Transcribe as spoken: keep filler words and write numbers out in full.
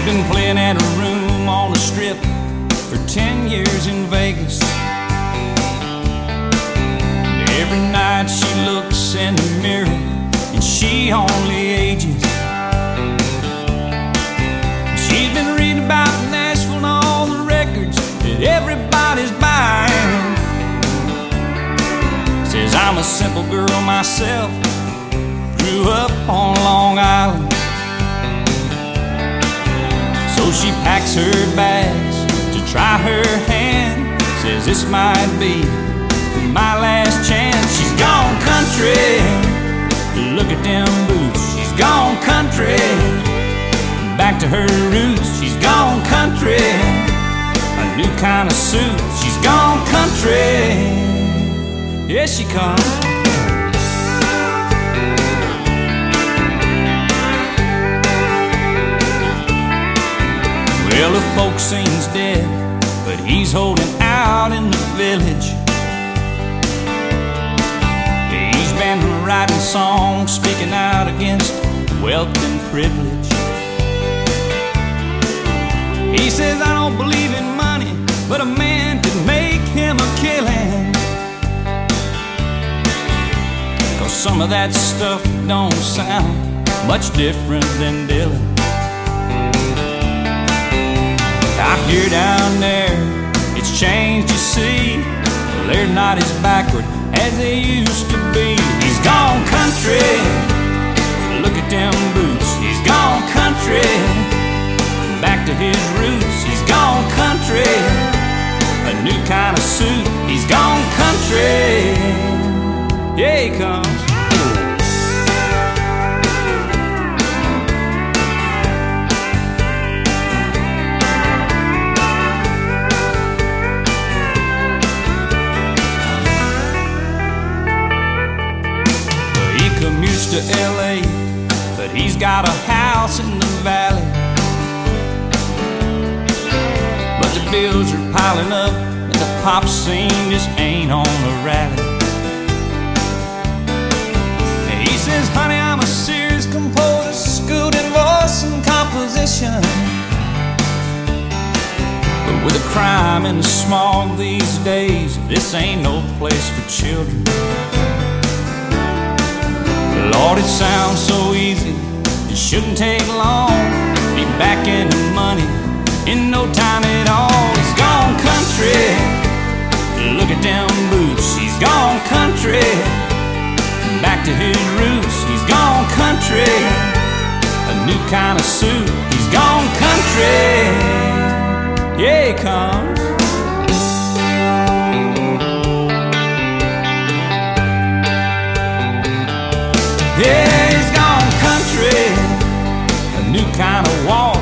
been playing at a room on the Strip for ten years in Vegas. And every night she looks in the mirror and she only ages. She's been reading about Nashville and all the records that everybody's buying. Says I'm a simple girl myself, grew up on Long Island. So she packs her bags to try her hand. Says this might be my last chance. She's gone country, look at them boots. She's gone country, back to her roots. She's gone country, a new kind of suit. She's gone country, here she comes. Well, the folk sings dead, but he's holding out in the village. He's been writing songs, speaking out against wealth and privilege. He says, I don't believe in money, but a man could make him a killing. Cause some of that stuff don't sound much different than Dylan. Out here down there, it's changed, you see. Well, they're not as backward as they used to be. He's gone country, look at them boots. He's gone country, back to his roots. He's gone country, a new kind of suit. He's gone country, yeah, he comes. Commutes to L A, but he's got a house in the valley. But the bills are piling up and the pop scene just ain't on a rally. And he says, honey, I'm a serious composer, schooled in voice and composition. But with the crime and the smog these days, this ain't no place for children. Lord, it sounds so easy, it shouldn't take long. Be back in the money in no time at all. He's gone country, look at them boots. He's gone country, back to his roots. He's gone country, a new kind of suit. He's gone country, yeah, he comes. Yeah, he's gone country, a new kind of walk.